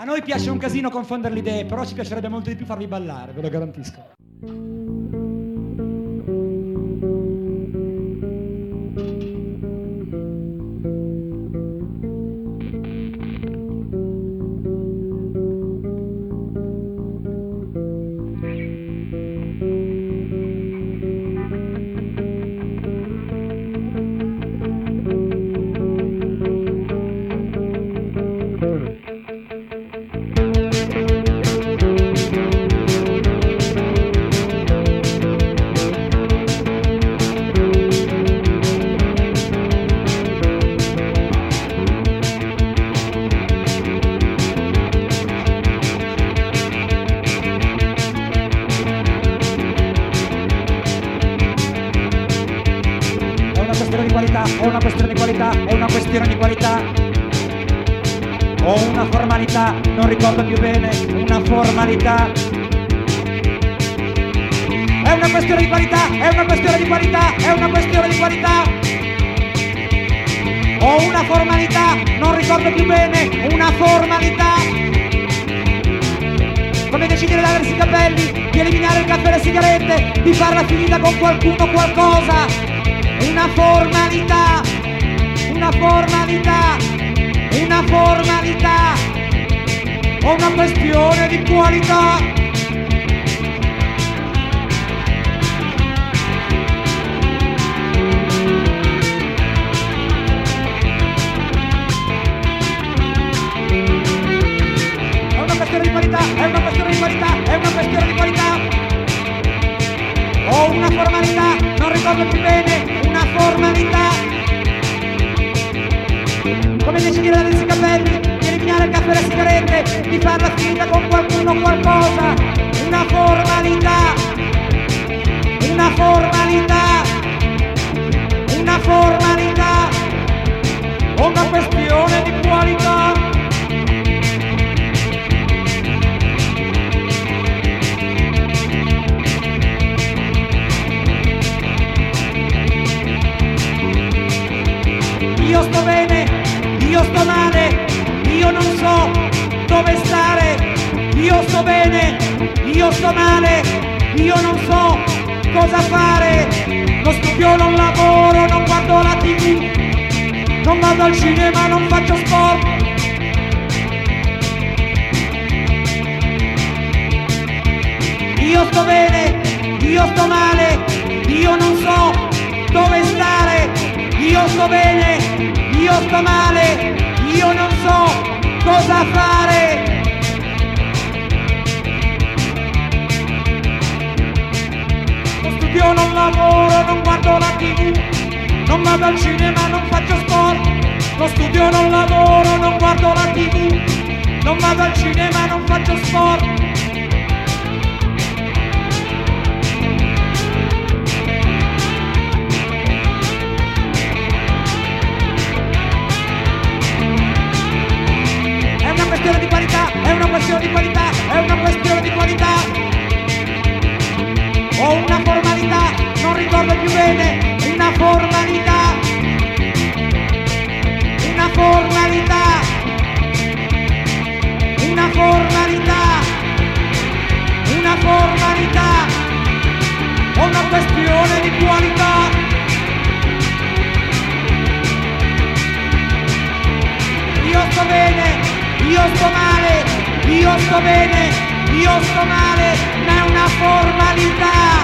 A noi piace un casino confondere le idee, però ci piacerebbe molto di più farvi ballare, ve lo garantisco. È una questione di qualità, è una questione di qualità. Ho una formalità, non ricordo più bene, una formalità. È una questione di qualità, è una questione di qualità, è una questione di qualità. Ho una formalità, non ricordo più bene, una formalità. Come decidere di lavarsi i capelli, di eliminare il caffè e le sigarette, di farla finita con qualcuno o qualcosa. Una formalità, una formalità, una formalità, o una questione di qualità. È una questione di qualità, è una questione di qualità, è una questione di qualità. Ho una formalità, non ricordo più bene, una formalità. Come decidere di lavarsi i capelli, di eliminare il caffè e le sigarette, di farla finita con qualcuno o qualcosa. Una formalità, una formalità, una formalità, o una questione di qualità. Io sto bene, io sto male, io non so dove stare. Io sto bene, io sto male, io non so cosa fare. Non studio, non lavoro, non guardo la TV, non vado al cinema, non faccio sport. Io sto bene, io sto male, io non so dove stare. Io sto bene, io sto male, io non so cosa fare. Non studio, non lavoro, non guardo la TV, non vado al cinema, non faccio sport. Non studio, non lavoro, non guardo la TV, non vado al cinema, non faccio sport. È una questione di qualità, è una questione di qualità, è una questione di qualità. Ho una formalità, non ricordo più bene, una formalità. Una formalità. Una formalità. Una formalità. Ho una questione di qualità. Io sto bene, io sto male, io sto bene, io sto male, ma è una formalità.